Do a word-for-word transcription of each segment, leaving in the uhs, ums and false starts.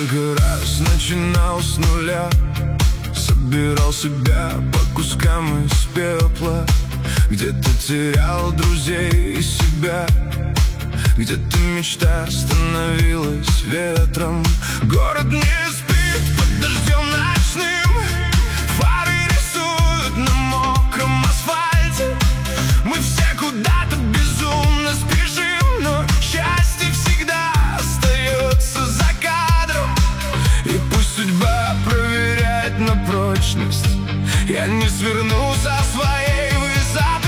Сколько раз начинал с нуля, собирал себя по кускам из пепла. Где-то терял друзей и себя, где-то мечта становилась ветром. Город не спит под дождем ночным, фары рисуют на мокром асфальте. Мы все куда-то безумно спешим, но счастье всегда остается за кадром. И пусть судьба проверяет на прочность, я не сверну со своей высоты.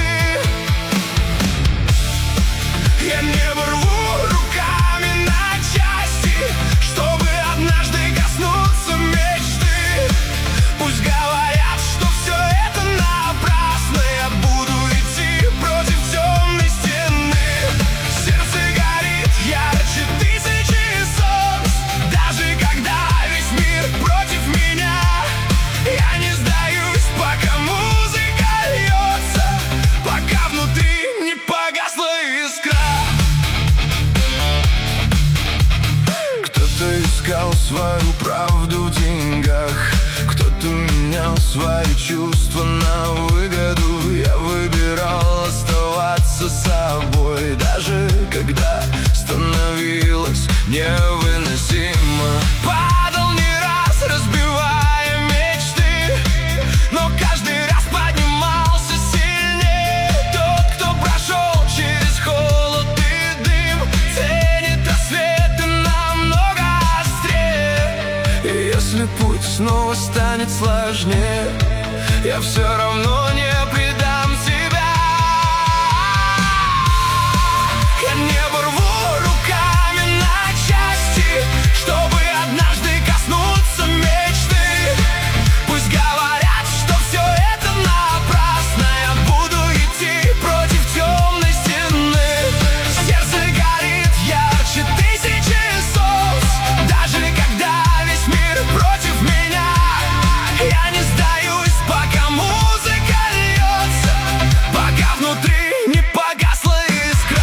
Я небо рву руками на части, чтобы однажды коснуться мечты. Пусть говорят, что все это напрасно, я буду идти против темной стены. Сердце горит ярче тысячи солнц, даже когда весь мир против меня. Я не сдаюсь, пока музыка льется, пока внутри не погасла искра. Кто-то искал свою правду в деньгах, кто-то менял свои чувства на выгоду. Я выбирал оставаться собой, даже когда становилось невыносимо. Падал не раз, разбивая мечты, но каждый раз поднимался сильнее. Тот, кто прошел через холод и дым, ценит рассветы намного острее. И если путь снова станет сложнее, я все равно не предам себя. Я небо рву руками на части, чтобы однажды коснуться мечты. Пусть говорят, что все это напрасно, я буду идти против темной стены. Сердце горит ярче тысячи солнц, даже когда весь мир против меня. Я не сдаюсь, пока музыка льется, пока внутри не погасла искра.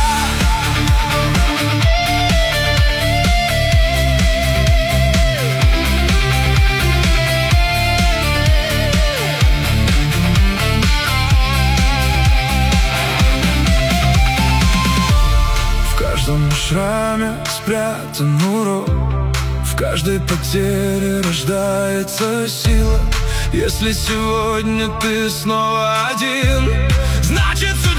В каждом шраме спрятан урок, в каждой потере рождается сила. Если сегодня ты снова один, значит